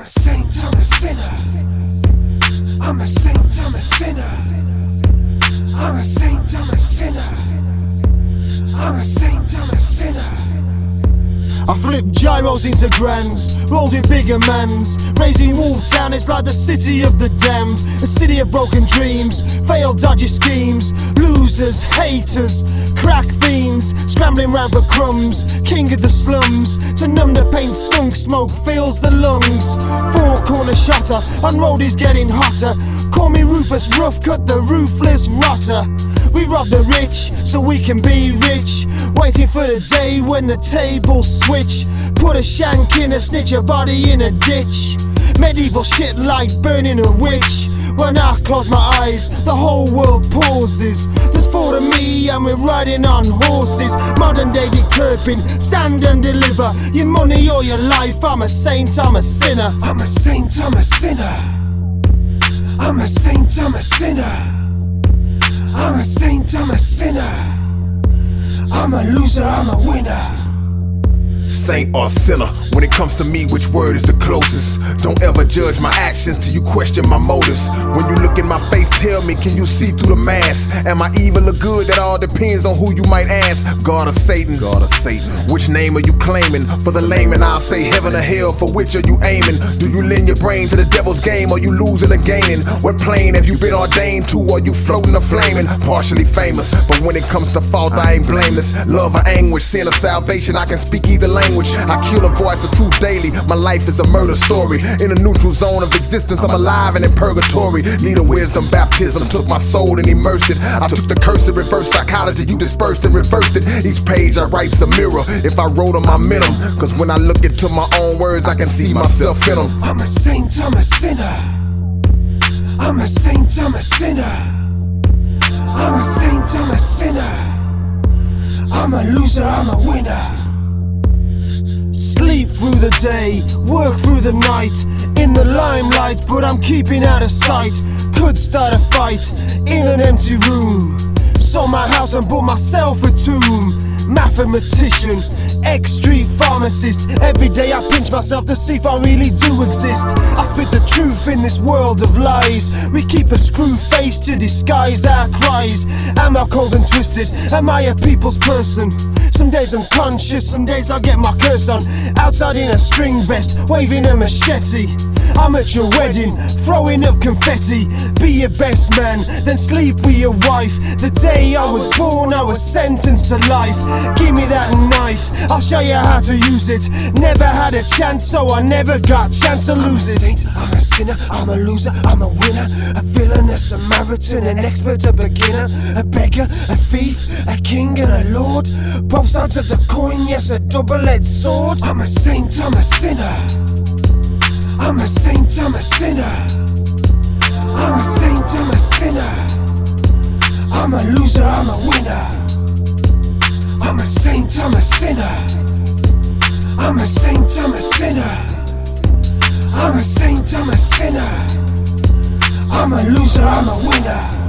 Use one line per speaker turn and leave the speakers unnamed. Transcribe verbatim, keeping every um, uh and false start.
a saint, I'm a sinner. I'm a saint, I'm a sinner. I'm a saint, I'm a sinner. I'm a saint, I'm a sinner.
I flip gyros into grands, rolled in bigger mans. Raising Wolftown, it's like the city of the damned. A city of broken dreams, failed dodgy schemes. Losers, haters, crack fiends, scrambling round for crumbs. King of the slums, to numb the pain, skunk smoke fills the lungs. Four corner shutter, on road is getting hotter. Call me Rufus Rough, cut the ruthless rotter. We rob the rich, so we can be rich. Waiting for the day when the tables switch. Put a shank in a snitch, a body in a ditch. Medieval shit like burning a witch. When I close my eyes, the whole world pauses. There's four of me and we're riding on horses. Modern day Dick Turpin, stand and deliver. Your money or your life, I'm a saint, I'm a sinner.
I'm a saint, I'm a sinner. I'm a saint, I'm a sinner. I'm a saint, I'm a sinner. I'm a loser, I'm a winner.
Saint or sinner, when it comes to me, which word is the closest? Don't ever judge my actions till you question my motives. When you look in my face, tell me, can you see through the mask? Am I evil or good? That all depends on who you might ask. God or Satan? God or Satan? Which name are you claiming? For the layman, I'll say heaven or hell. For which are you aiming? Do you lend your brain to the devil's game, or you losing or gaining? What plane have you been ordained to? Or you floating or flaming? Partially famous, but when it comes to fault, I ain't blameless. Love or anguish, sin or salvation, I can speak either language. I kill a voice of truth daily. My life is a murder story. In a neutral zone of existence, I'm alive and in purgatory. Need a wisdom baptism, took my soul and immersed it. I took the curse and reverse psychology, you dispersed and reversed it. Each page I write's a mirror. If I wrote them, I meant them. Cause when I look into my own words, I can see myself in them.
I'm a saint, I'm a sinner. I'm a saint, I'm a sinner. I'm a saint, I'm a sinner. I'm a loser, I'm a winner.
Sleep through the day, work through the night. In the limelight, but I'm keeping out of sight. Could start a fight in an empty room. Sold my house and bought myself a tomb. Mathematician, ex-street pharmacist. Every day I pinch myself to see if I really do exist. I spit the truth in this world of lies. We keep a screw face to disguise our cries. Am I cold and twisted? Am I a people's person? Some days I'm conscious, some days I get my curse on. Outside in a string vest, waving a machete. I'm at your wedding, throwing up confetti. Be your best man, then sleep with your wife. The day I was born, I was sentenced to life. Give me that knife, I'll show you how to use it. Never had a chance, so I never got chance to lose it.
I'm a saint, I'm a sinner, I'm a loser, I'm a winner. A villain, a Samaritan, an expert, a beginner. A beggar, a thief, a king and a lord. Both sides of the coin, yes, a double-edged sword. I'm a saint, I'm a sinner. I'm a saint, I'm a sinner. I'm a saint, I'm a sinner. I'm a loser, I'm a winner. I'm a saint, I'm a sinner. I'm a saint, I'm a sinner. I'm a saint, I'm a sinner. I'm a loser, I'm a winner.